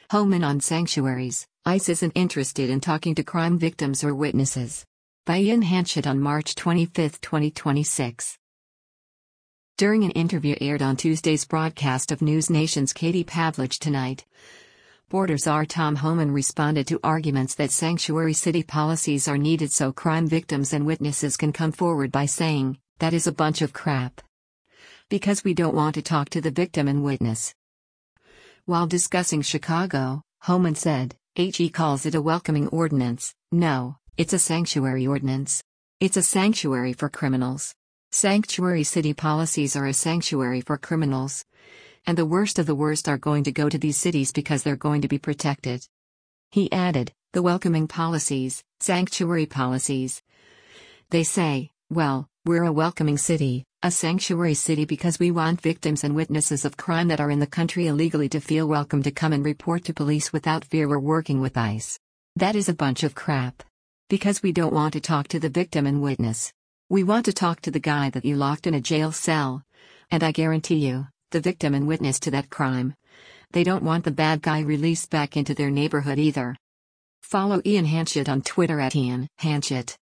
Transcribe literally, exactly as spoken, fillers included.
Hohmann on sanctuaries, ICE isn't interested in talking to crime victims or witnesses. By Ian Hanchett on March twenty-fifth, twenty twenty-six. During an interview aired on Tuesday's broadcast of News Nation's Katie Pavlich Tonight, Board Czar Tom Hohmann responded to arguments that sanctuary city policies are needed so crime victims and witnesses can come forward by saying, "That is a bunch of crap. Because we don't want to talk to the victim and witness." While discussing Chicago, Hohmann said, "He calls it a welcoming ordinance. No, it's a sanctuary ordinance. It's a sanctuary for criminals. Sanctuary city policies are a sanctuary for criminals. And the worst of the worst are going to go to these cities because they're going to be protected." He added, "The welcoming policies, sanctuary policies. They say, well, we're a welcoming city, a sanctuary city because we want victims and witnesses of crime that are in the country illegally to feel welcome to come and report to police without fear we're working with ICE. That is a bunch of crap. Because we don't want to talk to the victim and witness. We want to talk to the guy that you locked in a jail cell. And I guarantee you, the victim and witness to that crime. They don't want the bad guy released back into their neighborhood either." Follow Ian Hanchett on Twitter at Ian Hanchett.